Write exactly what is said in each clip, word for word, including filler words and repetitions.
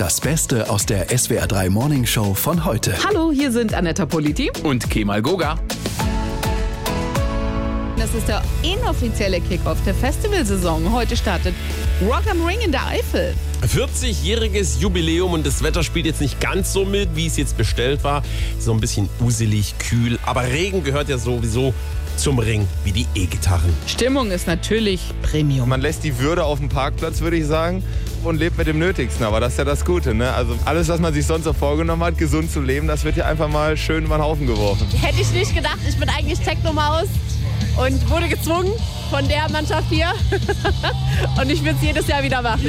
Das Beste aus der S W R drei Morning Show von heute. Hallo, hier sind Annetta Politi und Kemal Goga. Das ist der inoffizielle Kickoff der Festivalsaison. Heute startet Rock am Ring in der Eifel. vierzigjähriges Jubiläum und das Wetter spielt jetzt nicht ganz so mit, wie es jetzt bestellt war. So ein bisschen uselig, kühl, aber Regen gehört ja sowieso zum Ring, wie die E-Gitarren. Stimmung ist natürlich Premium. Man lässt die Würde auf dem Parkplatz, würde ich sagen, und lebt mit dem Nötigsten. Aber das ist ja das Gute, ne? Also alles, was man sich sonst so vorgenommen hat, gesund zu leben, das wird ja einfach mal schön über den Haufen geworfen. Hätte ich nicht gedacht. Ich bin eigentlich Techno-Maus und wurde gezwungen von der Mannschaft hier. Und ich würde es jedes Jahr wieder machen.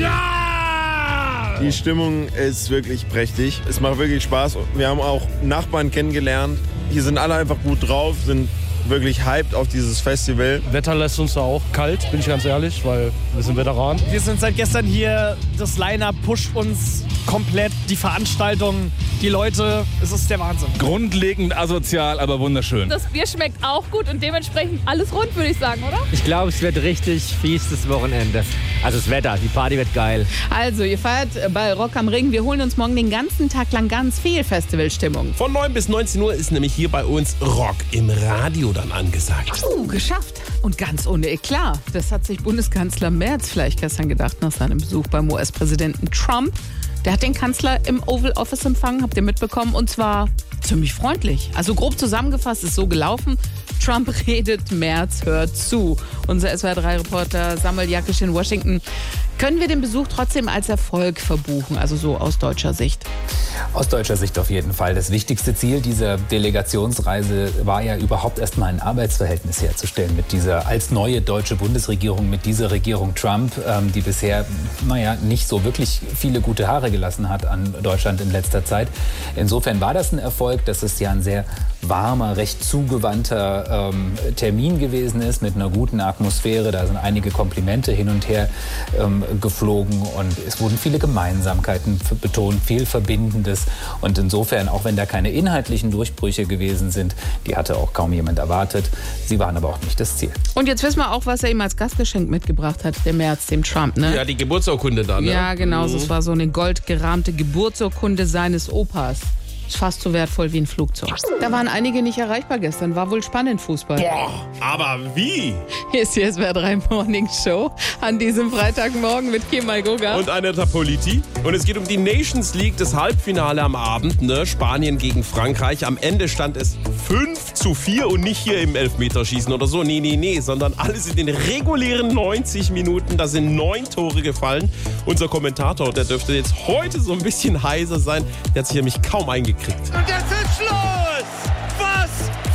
Ja! Die Stimmung ist wirklich prächtig. Es macht wirklich Spaß. Wir haben auch Nachbarn kennengelernt. Hier sind alle einfach gut drauf, sind wirklich hyped auf dieses Festival. Wetter lässt uns da auch kalt, bin ich ganz ehrlich, weil wir sind Veteranen. Wir sind seit gestern hier, das Line-Up pusht uns komplett, die Veranstaltung, die Leute, es ist der Wahnsinn. Grundlegend asozial, aber wunderschön. Das Bier schmeckt auch gut und dementsprechend alles rund, würde ich sagen, oder? Ich glaube, es wird richtig fies das Wochenende. Also das Wetter, die Party wird geil. Also, ihr feiert bei Rock am Ring. Wir holen uns morgen den ganzen Tag lang ganz viel Festivalstimmung. Von neun bis neunzehn Uhr ist nämlich hier bei uns Rock im Radio dann angesagt. Uh, geschafft. Und ganz ohne Eklat. Das hat sich Bundeskanzler Merz vielleicht gestern gedacht nach seinem Besuch beim U S-Präsidenten Trump. Der hat den Kanzler im Oval Office empfangen, habt ihr mitbekommen, und zwar ziemlich freundlich. Also grob zusammengefasst ist so gelaufen: Trump redet, Merz hört zu. Unser S W R drei Reporter Samuel Jakisch in Washington. Können wir den Besuch trotzdem als Erfolg verbuchen, also so aus deutscher Sicht? Aus deutscher Sicht auf jeden Fall. Das wichtigste Ziel dieser Delegationsreise war ja überhaupt erstmal ein Arbeitsverhältnis herzustellen mit dieser als neue deutsche Bundesregierung, mit dieser Regierung Trump, ähm, die bisher, naja, nicht so wirklich viele gute Haare gelassen hat an Deutschland in letzter Zeit. Insofern war das ein Erfolg, dass es ja ein sehr warmer, recht zugewandter ähm, Termin gewesen ist mit einer guten Atmosphäre. Da sind einige Komplimente hin und her ähm, geflogen und es wurden viele Gemeinsamkeiten betont, viel Verbindendes. Und insofern, auch wenn da keine inhaltlichen Durchbrüche gewesen sind, die hatte auch kaum jemand erwartet. Sie waren aber auch nicht das Ziel. Und jetzt wissen wir auch, was er ihm als Gastgeschenk mitgebracht hat, der Merz, dem Trump, ne? Ja, die Geburtsurkunde da, ne? Ja, genau. Mhm. Das war so eine goldgerahmte Geburtsurkunde seines Opas. Ist fast so wertvoll wie ein Flugzeug. Da waren einige nicht erreichbar gestern. War wohl spannend, Fußball. Boah, aber wie? Hier ist die S W R drei Morning Show an diesem Freitagmorgen mit Kemal Goga. Und Annetta Politi. Und es geht um die Nations League, das Halbfinale am Abend, ne? Spanien gegen Frankreich. Am Ende stand es fünf zu vier und nicht hier im Elfmeterschießen oder so. Nee, nee, nee, sondern alles in den regulären neunzig Minuten. Da sind neun Tore gefallen. Unser Kommentator, der dürfte jetzt heute so ein bisschen heiser sein. Der hat sich nämlich kaum eingekriegt. Und es ist Schluss! Was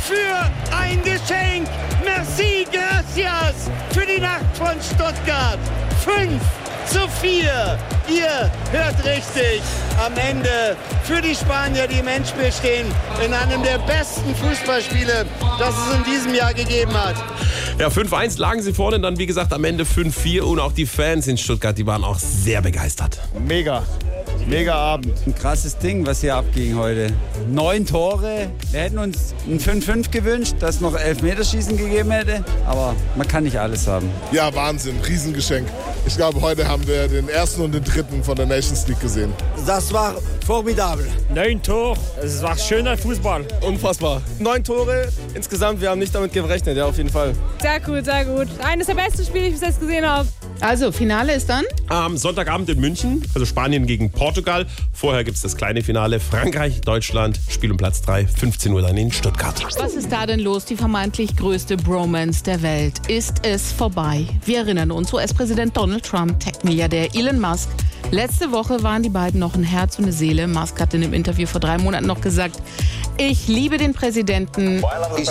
für ein Geschenk! Merci, gracias für die Nacht von Stuttgart. fünf zu vier. Ihr hört richtig. Am Ende für die Spanier, die im Endspiel stehen, in einem der besten Fußballspiele, das es in diesem Jahr gegeben hat. Ja, fünf eins lagen sie vorne, dann wie gesagt am Ende fünf vier und auch die Fans in Stuttgart, die waren auch sehr begeistert. Mega. Mega Abend. Ein krasses Ding, was hier abging heute. Neun Tore. Wir hätten uns ein fünf fünf gewünscht, dass es noch Elfmeterschießen gegeben hätte. Aber man kann nicht alles haben. Ja, Wahnsinn. Riesengeschenk. Ich glaube, heute haben wir den ersten und den dritten von der Nations League gesehen. Das war formidabel. Neun Tore, es war schöner Fußball. Unfassbar. Neun Tore insgesamt. Wir haben nicht damit gerechnet, ja, auf jeden Fall. Sehr gut, sehr gut. Eines der besten Spiele, die ich bis jetzt gesehen habe. Also, Finale ist dann? Am Sonntagabend in München, also Spanien gegen Portugal. Vorher gibt es das kleine Finale Frankreich, Deutschland, Spiel um Platz drei, fünfzehn Uhr dann in Stuttgart. Was ist da denn los? Die vermeintlich größte Bromance der Welt. Ist es vorbei? Wir erinnern uns, U S-Präsident Donald Trump, Tech-Milliardär Elon Musk. Letzte Woche waren die beiden noch ein Herz und eine Seele. Musk hat in einem Interview vor drei Monaten noch gesagt, ich liebe den Präsidenten. Ich,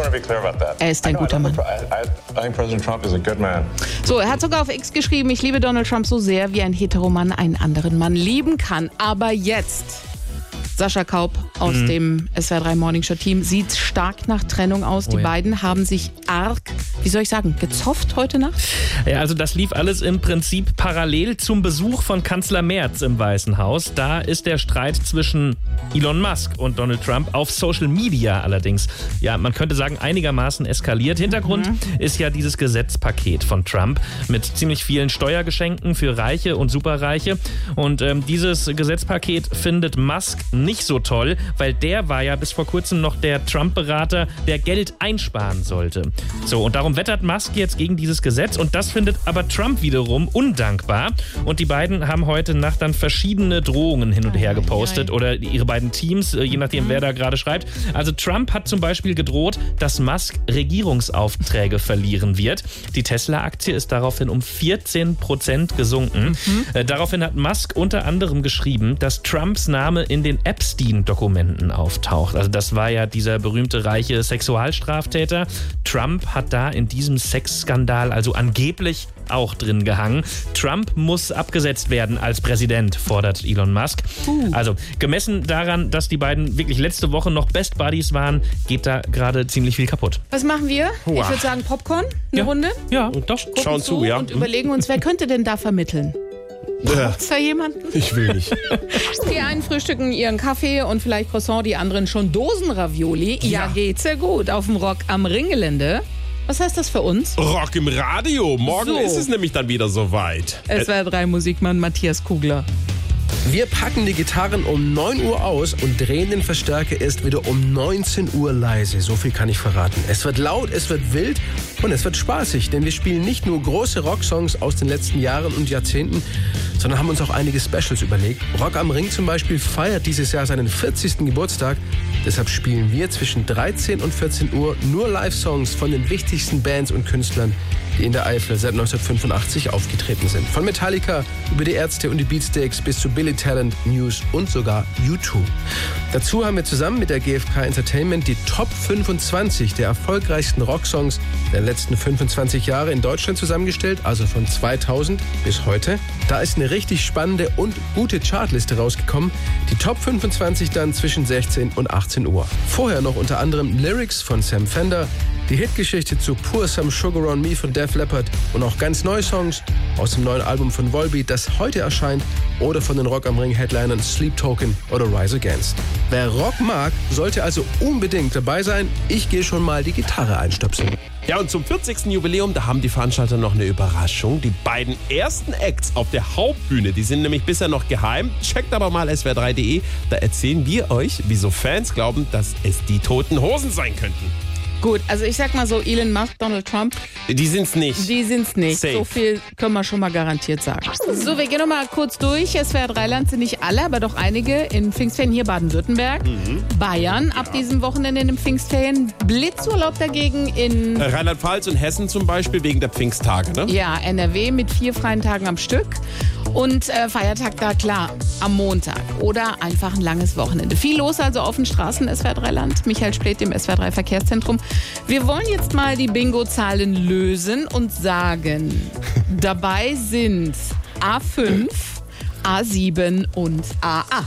er ist ein guter Mann. So, er hat sogar auf X geschrieben, ich liebe Donald Trump so sehr, wie ein Heteromann einen anderen Mann lieben kann. Aber jetzt Sascha Kaup aus Mhm. dem S W R drei Morning Show Team sieht stark nach Trennung aus. Die Oh ja. beiden haben sich arg, wie soll ich sagen, gezofft heute Nacht? Ja, also das lief alles im Prinzip parallel zum Besuch von Kanzler Merz im Weißen Haus. Da ist der Streit zwischen Elon Musk und Donald Trump auf Social Media allerdings, ja, man könnte sagen, einigermaßen eskaliert. Hintergrund Mhm. ist ja dieses Gesetzpaket von Trump mit ziemlich vielen Steuergeschenken für Reiche und Superreiche. Und ähm, dieses Gesetzpaket findet Musk nicht so toll, weil der war ja bis vor kurzem noch der Trump-Berater, der Geld einsparen sollte. So, und darum wettert Musk jetzt gegen dieses Gesetz und das findet aber Trump wiederum undankbar. Und die beiden haben heute Nacht dann verschiedene Drohungen hin und her gepostet oder ihre beiden Teams, je nachdem, wer da gerade schreibt. Also Trump hat zum Beispiel gedroht, dass Musk Regierungsaufträge verlieren wird. Die Tesla-Aktie ist daraufhin um vierzehn Prozent gesunken. Äh, daraufhin hat Musk unter anderem geschrieben, dass Trumps Name in den Epstein-Dokumenten auftaucht. Also das war ja dieser berühmte reiche Sexualstraftäter. Trump hat da in diesem Sexskandal also angeblich auch drin gehangen. Trump muss abgesetzt werden als Präsident, fordert Elon Musk. Also gemessen daran, dass die beiden wirklich letzte Woche noch Best Buddies waren, geht da gerade ziemlich viel kaputt. Was machen wir? Ich Wow. würde sagen Popcorn, eine Ja. Runde. Ja, doch. Gucken Schauen zu, ja. Und überlegen uns, wer könnte denn da vermitteln? Ist da jemanden? Ich will nicht. Die einen frühstücken ihren Kaffee und vielleicht Croissant, die anderen schon Dosenravioli. Ja, Ja. geht's ja gut. Auf dem Rock am Ringgelände. Was heißt das für uns? Rock im Radio. Morgen So. ist es nämlich dann wieder soweit. S W R drei Musikmann Matthias Kugler. Wir packen die Gitarren um neun Uhr aus und drehen den Verstärker erst wieder um neunzehn Uhr leise. So viel kann ich verraten. Es wird laut, es wird wild und es wird spaßig, denn wir spielen nicht nur große Rocksongs aus den letzten Jahren und Jahrzehnten, sondern haben uns auch einige Specials überlegt. Rock am Ring zum Beispiel feiert dieses Jahr seinen vierzigsten Geburtstag. Deshalb spielen wir zwischen dreizehn und vierzehn Uhr nur Live-Songs von den wichtigsten Bands und Künstlern, die in der Eifel seit neunzehnhundertfünfundachtzig aufgetreten sind. Von Metallica über die Ärzte und die Beatsteaks bis zu Billy Talent, Muse und sogar U zwei. Dazu haben wir zusammen mit der G F K Entertainment die Top fünfundzwanzig der erfolgreichsten Rocksongs der letzten fünfundzwanzig Jahre in Deutschland zusammengestellt, also von zweitausend bis heute. Da ist eine richtig spannende und gute Chartliste rausgekommen. Die Top fünfundzwanzig dann zwischen sechzehn und achtzehn Uhr. Vorher noch unter anderem Lyrics von Sam Fender, die Hitgeschichte zu Pour Some Sugar on Me von Def Leppard und auch ganz neue Songs aus dem neuen Album von Volbeat, das heute erscheint, oder von den Rock am Ring Headlinern Sleep Token oder Rise Against. Wer Rock mag, sollte also unbedingt dabei sein. Ich gehe schon mal die Gitarre einstöpseln. Ja, und zum vierzigsten Jubiläum, da haben die Veranstalter noch eine Überraschung. Die beiden ersten Acts auf der Hauptbühne, die sind nämlich bisher noch geheim. Checkt aber mal S W R drei punkt de, da erzählen wir euch, wieso Fans glauben, dass es die Toten Hosen sein könnten. Gut, also ich sag mal so, Elon Musk, Donald Trump, Die sind's nicht. die sind's nicht. Safe. So viel können wir schon mal garantiert sagen. So, wir gehen noch mal kurz durch. S W R drei Land sind nicht alle, aber doch einige in Pfingstferien hier Baden-Württemberg, Bayern ab diesem Wochenende in den Pfingstferien, Blitzurlaub dagegen in Äh, Rheinland-Pfalz und Hessen zum Beispiel wegen der Pfingsttage, ne? ja, N R W mit vier freien Tagen am Stück. Und äh, Feiertag da, klar, am Montag. Oder einfach ein langes Wochenende. Viel los also auf den Straßen S W R drei Land. Michael Spleth im S W R drei Verkehrszentrum. Wir wollen jetzt mal die Bingo-Zahlen lösen und sagen, dabei sind A fünf, A sieben und A acht.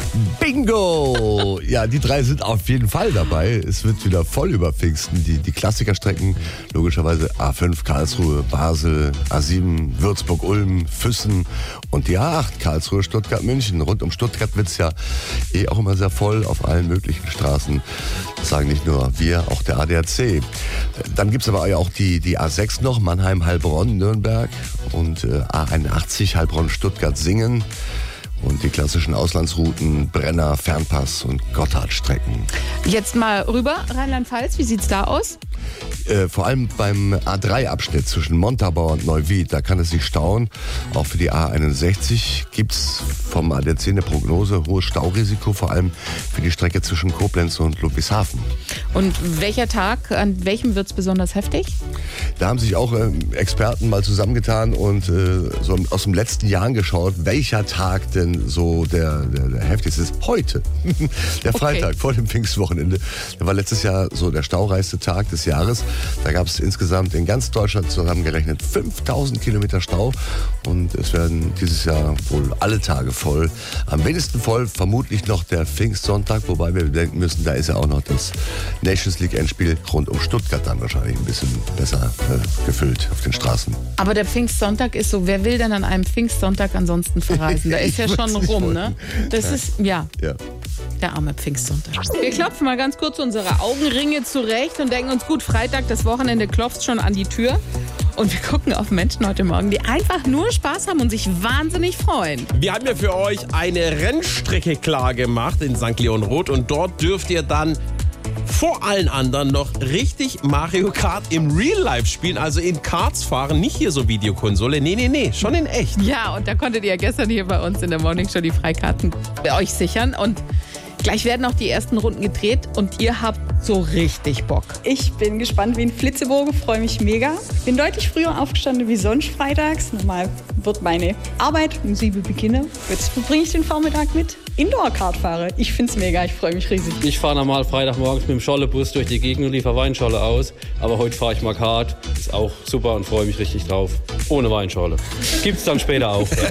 Bingo! Ja, die drei sind auf jeden Fall dabei. Es wird wieder voll über Pfingsten. Die, die Klassikerstrecken, logischerweise A fünf Karlsruhe, Basel, A sieben Würzburg, Ulm, Füssen und die A acht Karlsruhe, Stuttgart, München. Rund um Stuttgart wird's ja eh auch immer sehr voll auf allen möglichen Straßen. Das sagen nicht nur wir, auch der A D A C. Dann gibt's aber auch die, die A sechs noch, Mannheim, Heilbronn, Nürnberg und äh, A einundachtzig, Heilbronn, Stuttgart, Singen. Und die klassischen Auslandsrouten, Brenner, Fernpass und Gotthardstrecken. Jetzt mal rüber, Rheinland-Pfalz, wie sieht's da aus? Äh, vor allem beim A drei Abschnitt zwischen Montabaur und Neuwied, da kann es sich stauen. Auch für die A einundsechzig gibt's vom A D A C eine Prognose, hohes Staurisiko, vor allem für die Strecke zwischen Koblenz und Ludwigshafen. Und welcher Tag, an welchem wird's besonders heftig? Da haben sich auch äh, Experten mal zusammengetan und äh, so aus dem letzten Jahr angeschaut, welcher Tag denn so der, der, der heftigste ist. Heute, der Freitag Okay. vor dem Pfingstwochenende. Der war letztes Jahr so der staureichste Tag des Jahres. Jahres. Da gab es insgesamt in ganz Deutschland zusammengerechnet fünftausend Kilometer Stau und es werden dieses Jahr wohl alle Tage voll. Am wenigsten voll vermutlich noch der Pfingstsonntag, wobei wir bedenken müssen, da ist ja auch noch das Nations League Endspiel rund um Stuttgart dann wahrscheinlich ein bisschen besser äh, gefüllt auf den Straßen. Aber der Pfingstsonntag ist so, wer will denn an einem Pfingstsonntag ansonsten verreisen? Da ist ja schon rum, ne? Das Ja. ist, ja, Ja. der arme Pfingstsonntag. Wir klopfen mal ganz kurz unsere Augenringe zurecht und denken uns, gut, Freitag, das Wochenende klopft schon an die Tür. Und wir gucken auf Menschen heute Morgen, die einfach nur Spaß haben und sich wahnsinnig freuen. Wir haben ja für euch eine Rennstrecke klar gemacht in Sankt Leon Roth und dort dürft ihr dann vor allen anderen noch richtig Mario Kart im Real Life spielen, also in Karts fahren, nicht hier so Videokonsole, nee, nee, nee, schon in echt. Ja, und da konntet ihr gestern hier bei uns in der Morning Show die Freikarten bei euch sichern und gleich werden auch die ersten Runden gedreht und ihr habt so richtig Bock. Ich bin gespannt wie ein Flitzebogen, freue mich mega. Bin deutlich früher aufgestanden wie sonst freitags. Normal wird meine Arbeit um sieben beginnen. Jetzt verbringe ich den Vormittag mit Indoor-Kart-Fahrer. Ich finde es mega, ich freue mich riesig. Ich fahre normal Freitagmorgens mit dem Schollebus durch die Gegend und liefere Weinscholle aus. Aber heute fahre ich mal Kart. Ist auch super und freue mich richtig drauf. Ohne Weinscholle. Gibt's dann später auch. Ja.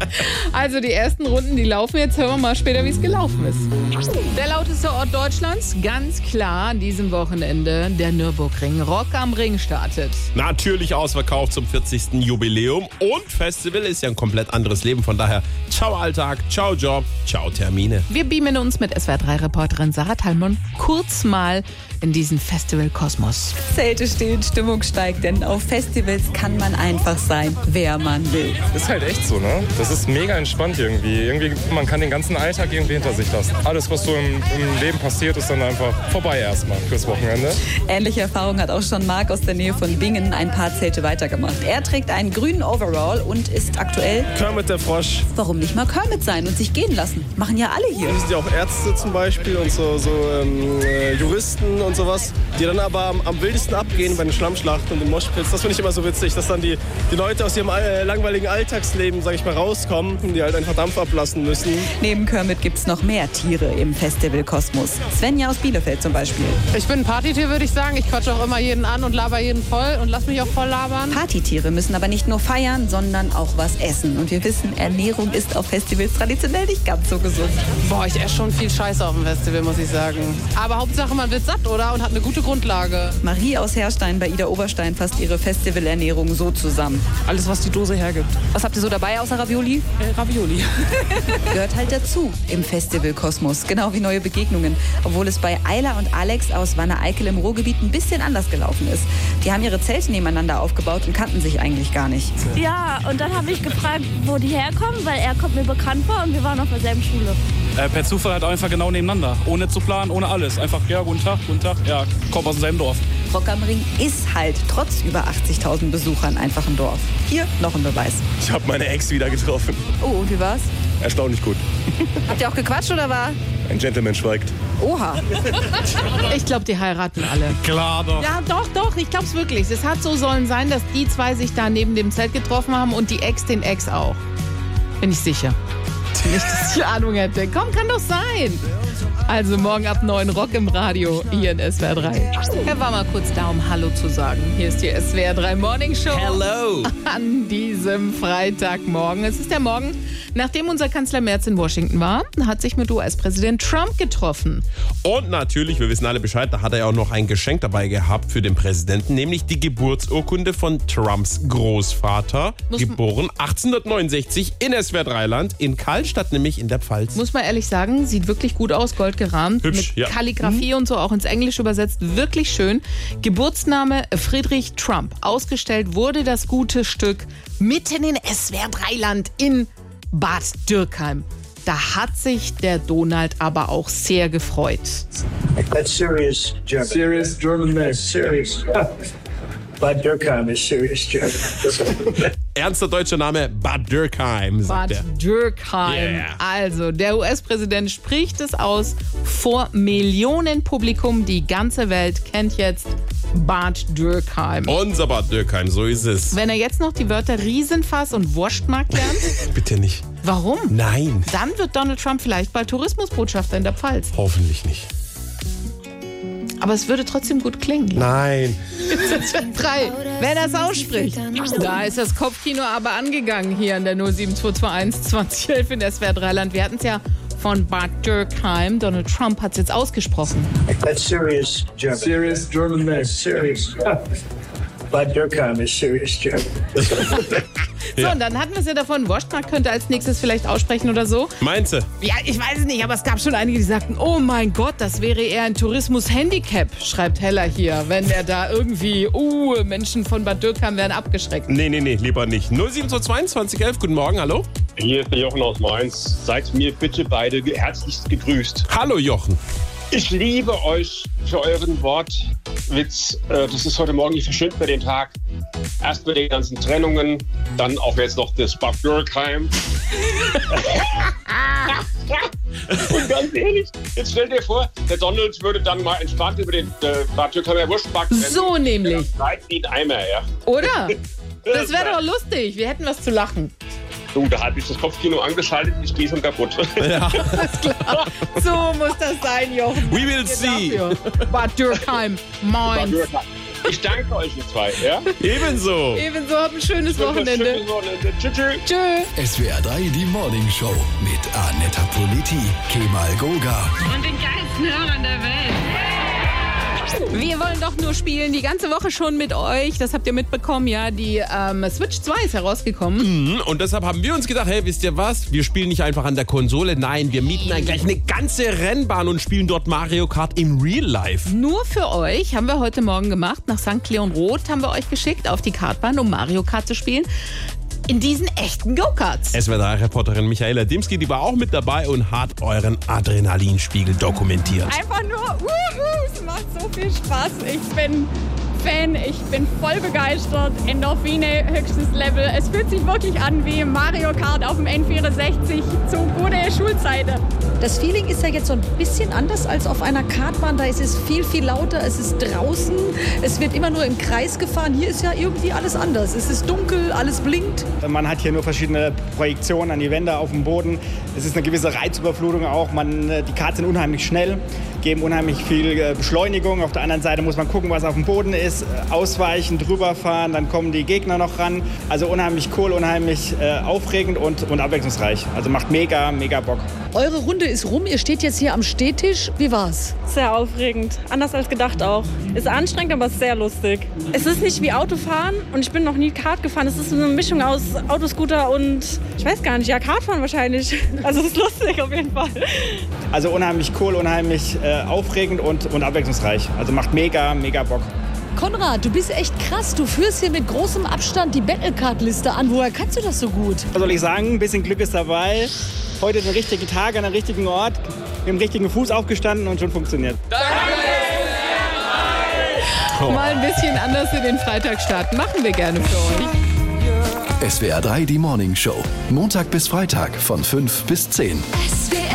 Also die ersten Runden, die laufen jetzt. Hören wir mal später, wie es gelaufen ist. Der lauteste Ort Deutschlands, ganz klar an diesem Wochenende, der Nürburgring. Rock am Ring startet. Natürlich ausverkauft zum vierzigsten Jubiläum und Festival ist ja ein komplett anderes Leben. Von daher, ciao Alltag, ciao Job, ciao Termine. Wir beamen uns mit S W R drei Reporterin Sarah Thalmann kurz mal in diesen Festival-Kosmos. Zelte stehen, Stimmung steigt, denn auf Festivals kann man einfach sein, wer man will. Ist halt echt so, ne? Das ist mega entspannt irgendwie. Irgendwie, man kann den ganzen Alltag irgendwie hinter sich lassen. Alles, was so im, im Leben passiert, ist dann einfach vorbei erstmal fürs Wochenende. Ähnliche Erfahrung hat auch schon Marc aus der Nähe von Bingen ein paar Zelte weitergemacht. Er trägt einen grünen Overall und ist aktuell Kermit der Frosch. Warum nicht mal Kermit sein und sich gehen lassen? Machen ja alle hier. Wir sind ja auch Ärzte zum Beispiel und so, so ähm, äh, Juristen und sowas, die dann aber am, am wildesten abgehen bei den Schlammschlachten und den Moshpits. Das finde ich immer so witzig, dass dann die, die Leute aus ihrem äh, langweiligen Alltagsleben, sag ich mal, rauskommen und die halt einfach Dampf ablassen müssen. Neben Kermit gibt es noch mehr Tiere im Festivalkosmos. Svenja aus Bielefeld zum Beispiel. Ich bin ein Partytier, würde ich sagen. Ich quatsche auch immer jeden an und laber jeden voll und lass mich auch voll labern. Partytiere müssen aber nicht nur feiern, sondern auch was essen. Und wir wissen, Ernährung ist auf Festivals traditionell nicht ganz so gesund. Boah, ich esse schon viel Scheiße auf dem Festival, muss ich sagen. Aber Hauptsache, man wird satt, oder? Und hat eine gute Grundlage. Marie aus Herrstein bei Ida Oberstein fasst ihre Festivalernährung so zusammen. Alles, was die Dose hergibt. Was habt ihr so dabei außer Ravioli? Äh, Ravioli. Gehört halt dazu im Festivalkosmos, genau wie neue Begegnungen. Obwohl es bei Ayla und Alex aus Wanne-Eickel im Ruhrgebiet ein bisschen anders gelaufen ist. Die haben ihre Zelte nebeneinander aufgebaut und kannten sich eigentlich gar nicht. Ja, und dann habe ich gefragt, wo die herkommen, weil er kommt mir bekannt vor und wir waren auf derselben Schule. Äh, per Zufall halt einfach genau nebeneinander. Ohne zu planen, ohne alles. Einfach, ja, guten Tag, guten Tag. Ja, komm aus demselben Dorf. Rock am Ring ist halt trotz über achtzigtausend Besuchern einfach ein Dorf. Hier noch ein Beweis. Ich habe meine Ex wieder getroffen. Oh, und wie war's? Erstaunlich gut. Habt ihr auch gequatscht oder war? Ein Gentleman schweigt. Oha. Ich glaube, die heiraten alle. Klar doch. Ja, doch, doch, ich glaube es wirklich. Es hat so sollen sein, dass die zwei sich da neben dem Zelt getroffen haben und die Ex den Ex auch. Bin ich sicher. Nicht, dass ich Ahnung hätte. Komm, kann doch sein. Also morgen ab neun Rock im Radio hier in S W R drei. Er war mal kurz da, um Hallo zu sagen. Hier ist die S W R drei Morning Show. Hello. An diesem Freitagmorgen. Es ist der Morgen, nachdem unser Kanzler Merz in Washington war, hat sich mit U S-Präsident Trump getroffen. Und natürlich, wir wissen alle Bescheid, da hat er ja auch noch ein Geschenk dabei gehabt für den Präsidenten, nämlich die Geburtsurkunde von Trumps Großvater, Muss geboren achtzehnhundertneunundsechzig in S W R drei-Land, in Karlstadt, nämlich in der Pfalz. Muss man ehrlich sagen, sieht wirklich gut aus, gold gerahmt, Hübsch, mit ja. Kalligrafie und so, auch ins Englische übersetzt, wirklich schön. Geburtsname Friedrich Trump. Ausgestellt wurde das gute Stück mitten in S W R drei-Land in Bad Dürkheim. Da hat sich der Donald aber auch sehr gefreut. That's serious German. Serious German man. Serious. Bad Dürkheim is serious German. Ernster deutscher Name, Bad Dürkheim, sagt Bad er. Dürkheim. Yeah. Also, der U S-Präsident spricht es aus vor Millionenpublikum. Die ganze Welt kennt jetzt Bad Dürkheim. Unser Bad Dürkheim, so ist es. Wenn er jetzt noch die Wörter Riesenfass und Wurstmarkt lernt, Bitte nicht. warum? Nein. Dann wird Donald Trump vielleicht bald Tourismusbotschafter in der Pfalz. Hoffentlich nicht. Aber es würde trotzdem gut klingen. Nein. Drei, wenn er es ausspricht. Da ist das Kopfkino aber angegangen hier an der null sieben zwei zwei eins zwanzig elf in der S W R drei Land. Wir hatten es ja von Bad Dürkheim. Donald Trump hat es jetzt ausgesprochen. That's serious German. Serious German mess. Serious. Bad Dürkheim is serious German. So, und dann hatten wir es ja davon, Wozniak könnte als nächstes vielleicht aussprechen oder so. Meinst du? Ja, ich weiß es nicht, aber es gab schon einige, die sagten, oh mein Gott, das wäre eher ein Tourismus-Handicap, schreibt Heller hier, wenn er da irgendwie, uh, Menschen von Bad Dürkheim werden abgeschreckt. Nee, nee, nee, lieber nicht. null sieben zwei zwei zwanzig elf, guten Morgen, hallo? Hier ist der Jochen aus Mainz. Seid mir bitte beide herzlichst gegrüßt. Hallo Jochen. Ich liebe euch für euren Wortwitz. Das ist heute Morgen, ich verschönte mir den Tag. Erst mit den ganzen Trennungen, dann auch jetzt noch das Bad Dürkheim. Und ganz ehrlich, jetzt stell dir vor, der Donald würde dann mal entspannt über den äh, Bad Dürkheimer Wurstback rennen. So nämlich. Seid wie ein Eimer, ja. Oder? Das wäre doch lustig. Wir hätten was zu lachen. Du, da habe ich das Kopfkino angeschaltet, ich gehe schon kaputt. Ja. Alles klar. So muss das sein, Jochen. We will see. Dafür. Bad Dürkheim, Mainz. Ich danke euch, ihr zwei. Ja? Ebenso. Ebenso, habt ein schönes Wochenende. Schönes Wochenende. Tschüss. Tschö. S W R drei, die Morning Show mit Annetta Politi, Kemal Goga. Und den geilsten Hörern der Welt. Wir wollen doch nur spielen, die ganze Woche schon mit euch. Das habt ihr mitbekommen, ja. Die ähm, Switch zwei ist herausgekommen. Mhm, und deshalb haben wir uns gedacht, hey, wisst ihr was? Wir spielen nicht einfach an der Konsole. Nein, wir mieten dann gleich eine ganze Rennbahn und spielen dort Mario Kart im Real Life. Nur für euch haben wir heute Morgen gemacht. Nach Sankt Leon Roth haben wir euch geschickt auf die Kartbahn, um Mario Kart zu spielen. In diesen echten Go-Karts. S W R drei Reporterin Michaela Dimski, die war auch mit dabei und hat euren Adrenalinspiegel dokumentiert. Einfach nur, uh, es macht so viel Spaß. Ich bin Fan, ich bin voll begeistert. Endorphine, höchstes Level. Es fühlt sich wirklich an wie Mario Kart auf dem N vierundsechzig zu guter Schulzeiten. Das Feeling ist ja jetzt so ein bisschen anders als auf einer Kartbahn. Da ist es viel, viel lauter, es ist draußen, es wird immer nur im Kreis gefahren. Hier ist ja irgendwie alles anders. Es ist dunkel, alles blinkt. Man hat hier nur verschiedene Projektionen an die Wände, auf dem Boden. Es ist eine gewisse Reizüberflutung auch. Man, die Karts sind unheimlich schnell, geben unheimlich viel Beschleunigung. Auf der anderen Seite muss man gucken, was auf dem Boden ist, ausweichen, drüber fahren, dann kommen die Gegner noch ran. Also unheimlich cool, unheimlich äh, aufregend und, und abwechslungsreich. Also macht mega, mega Bock. Eure Runde ist rum, ihr steht jetzt hier am Stehtisch. Wie war's? Sehr aufregend, anders als gedacht auch. Ist anstrengend, aber sehr lustig. Es ist nicht wie Autofahren und ich bin noch nie Kart gefahren. Es ist eine Mischung aus Autoscooter und, ich weiß gar nicht, ja, Kartfahren wahrscheinlich. Also es ist lustig auf jeden Fall. Also unheimlich cool, unheimlich äh, aufregend und, und abwechslungsreich. Also macht mega, mega Bock. Konrad, du bist echt krass. Du führst hier mit großem Abstand die Battlecard-Liste an. Woher kannst du das so gut? Was soll ich sagen? Ein bisschen Glück ist dabei. Heute den richtigen Tag an einem richtigen Ort, mit dem richtigen Fuß aufgestanden und schon funktioniert. Oh. Mal ein bisschen anders in den Freitag starten. Machen wir gerne für euch. S W R drei, die Morning Show. Montag bis Freitag von fünf bis zehn. S W R